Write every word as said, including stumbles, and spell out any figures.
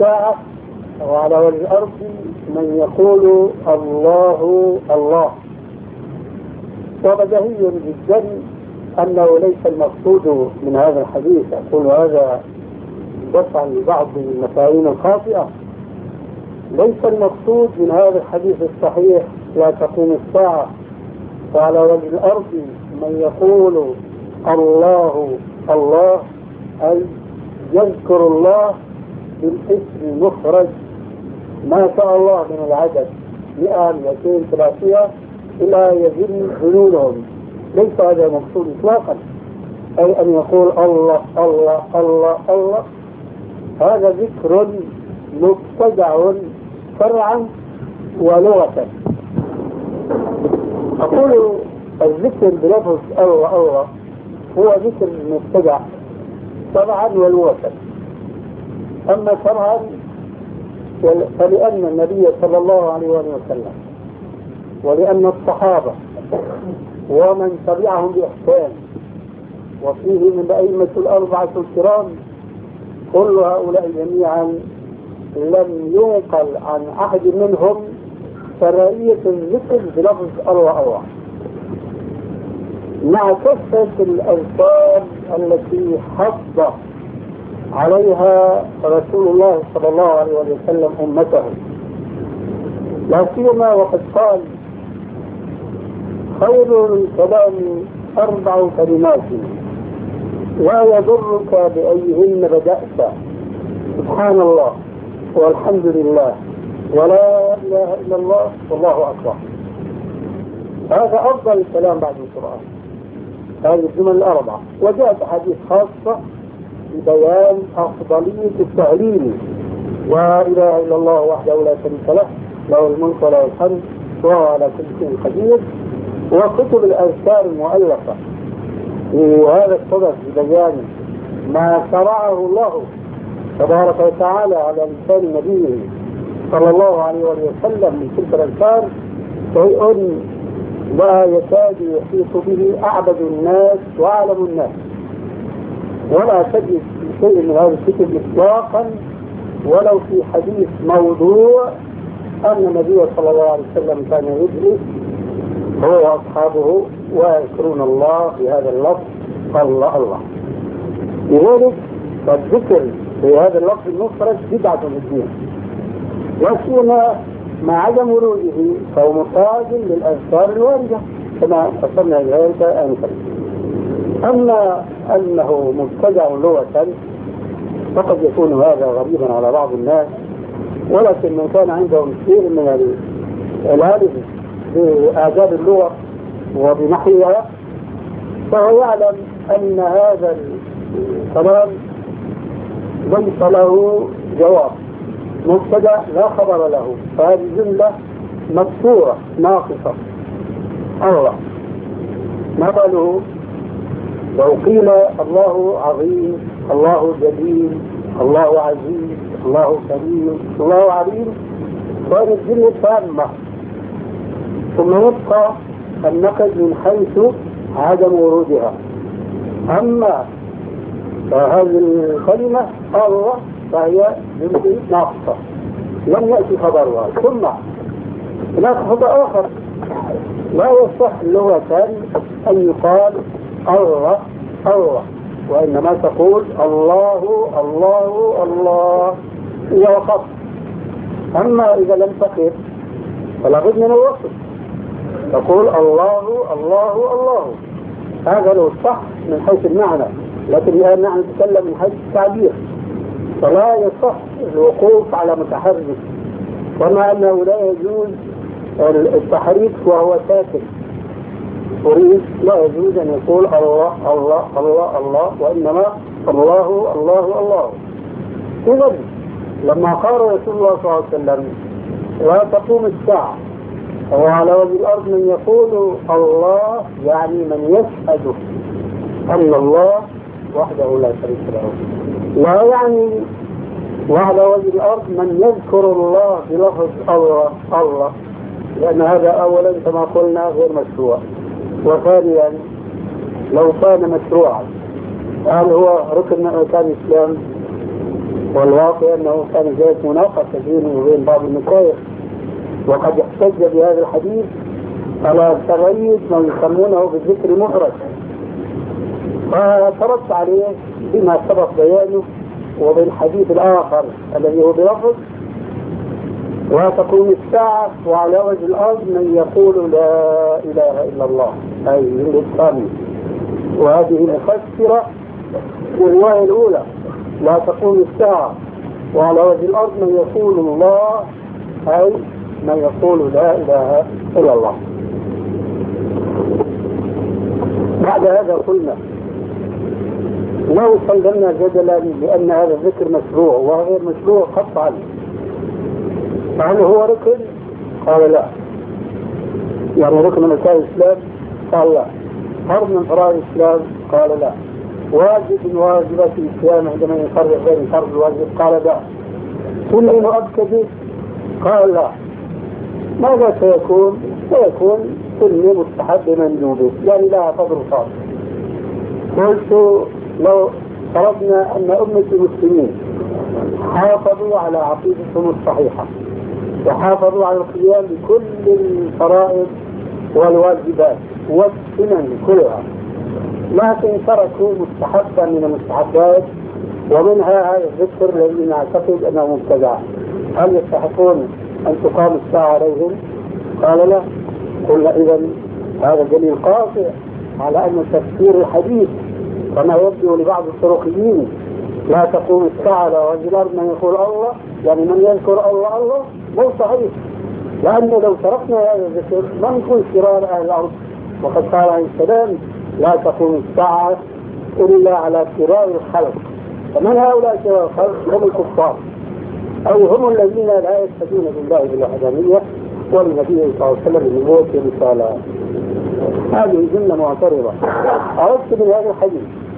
الساعة وعلى وجه الأرض من يقول الله الله. وبديهي جدا أنه ليس المقصود من هذا الحديث، أقول هذا دفعا لبعض المفاهيم الخاطئة، ليس المقصود من هذا الحديث الصحيح لا تقوم الساعة وعلى وجه الأرض من يقول الله الله أي يذكر الله بالاسم مفرد ما شاء الله من العدد مئة مئتين ثلاثمائة إلى يزن ذنونهم، ليس هذا المقصود إطلاقا، أي أن يقول الله الله الله الله. هذا ذكر مبتدع شرعا ولغة. أقول الذكر بلفظ الله الله هو ذكر مبتدع شرعا ولغة. أما شرعا فلأن النبي صلى الله عليه وسلم ولأن الصحابة ومن تبعهم بإحسان وفيه من الأئمة الأربعة الكرام كل هؤلاء جميعا لم ينقل عن أحد منهم شرعية الذكر بلفظ الله الله، مع كثرة الألفاظ التي حض عليها رسول الله صلى الله عليه وسلم أمته، لا سيما وقد قال خير الكلام أربع كلمات لا يضرك بأيهن بدأت، سبحان الله والحمد لله ولا إله إلا الله والله أكبر. هذا أفضل الكلام بعد القرآن، هذه الجمل الأربعة. وجاءت أحاديث خاصة ببيان أفضلية التهليل، لا إله إلا الله وحده لا شريك له له الملك وله الحمد وهو على كل شيء قدير، وكتب الأذكار المؤلفة وهذا الصدد ببيان ما شرعه الله تبارك وتعالى على لسان نبيه صلى الله عليه وسلم من تلك الأذكار شيء لا يكاد يحيط به أعبد الناس وأعلم الناس، ولا تجد شيء من هذا الكتب إطلاقا ولو في حديث موضوع أن النبي صلى الله عليه وسلم كان يجلس هو وأصحابه ويذكرون الله في هذا اللفظ الله الله. لذلك فالذكر بهذا اللفظ المفرد بدعة في الدين، وسيما مع عدم وروده فهو مخالف للأذكار الواردة كما فصلنا ذلك آنفا. أما أنه مبتدع لغة فقد يكون هذا غريبا على بعض الناس، ولكن من كان عندهم كثير من العلم بآداب اللغة وبنحوها فهو يعلم أن هذا الكلام ليس له جواب، مبتدأ لا خبر له، فهذه جملة مكسورة ناقصة. الله ما باله لو قيل الله عظيم الله جليل الله عزيز الله كريم الله عليم، فهذه الجملة تامة، ثم يبقى النقد من حيث عدم ورودها. أما هذه الكلمة الله فهي جملة ناقصة لم يأتي خبرها. ثم هناك خبر آخر لا يصح لغة أن يقال الله الله، وإنما تقول الله الله الله إذا وقفت. أما إذا لم تقف فلا بد من الوقف، تقول الله الله الله، هذا لو صح من حيث المعنى، لكن الآن نحن نتكلم من حيث التعبير، فلا يصح الوقوف على متحرك، كما أنه لا يجوز التحريك وهو ساكن. أريد لا يجوز أن يقول الله الله الله الله، وإنما الله الله الله. إذن لما قال رسول الله صلى الله عليه وسلم لا تقوم الساعة وعلى وجه الأرض من يقول الله، يعني من يشهد أن الله وحده لا شريك له، لا يعني وعلى وجه الأرض من يذكر الله بلفظ الله الله، لأن هذا أولا كما قلنا غير مشروع، وثانيا لو كان مشروعا هل هو ركن من أركان الإسلام؟ والواقع أنه كان ذلك مناقشة بينه وبين بعض المشايخ، وقد احتج بهذا الحديث على تغيير ما يسمونه بالذكر المفرد، فترد عليه بما سبق بيانه وبالحديث الآخر الذي هو بلفظ: وتقوم الساعة وعلى وجه الأرض من يقول لا إله إلا الله، أي الإسلام. وهذه مفسرة للرواية الأولى: لا تقوم الساعة وعلى وجه الأرض من يقول الله، أي من يقول لا إله إلا الله. بعد هذا قلنا لو سلمنا جدلا بأن هذا الذكر مشروع وغير مشروع قطعا، فهل هو ركن؟ قال لا. يعني ركن من أركان الإسلام؟ قال لا. فرض من فرائض الإسلام؟ قال لا. واجب من واجبات الإسلام عندما يفرق بين الفرض والواجب؟ قال لا. سنة مؤكدة؟ قال لا. ماذا سيكون؟ سيكون سنة مستحب مندوبة، يعني لها قدر خاص. قلت لو فرضنا أن أمة المسلمين حافظوا على عقيدتهم الصحيحة وحافظوا على القيام بكل الفرائض والواجبات والسنن كلها، لكن تركوا مستحبا من المستحبات ومنها هذا الذكر الذي نعتقد أنه مبتدع، هل يستحقون أن تقام الساعة عليهم؟ قال لا. قلنا إذن هذا دليل قاطع على أن تفسير الحديث كما يبدو لبعض الطرقيين لا تقوم الساعة على وجه الأرض من يقول الله، يعني من يذكر الله الله، مو صحيح، لأنه لو تركنا هذا الذكر ما نكون شرار أهل الأرض، وقد قال عليه السلام: لا تقوم الساعة إلا على شرار الخلق. فمن هؤلاء شرار الخلق؟ هم الكفار، أو هم الذين لا يشهدون بالله بالوحدانية والنبي صلى الله عليه وسلم بالنبوة والرسالة. هذه جملة معترضة. عرفت من هذا الحديث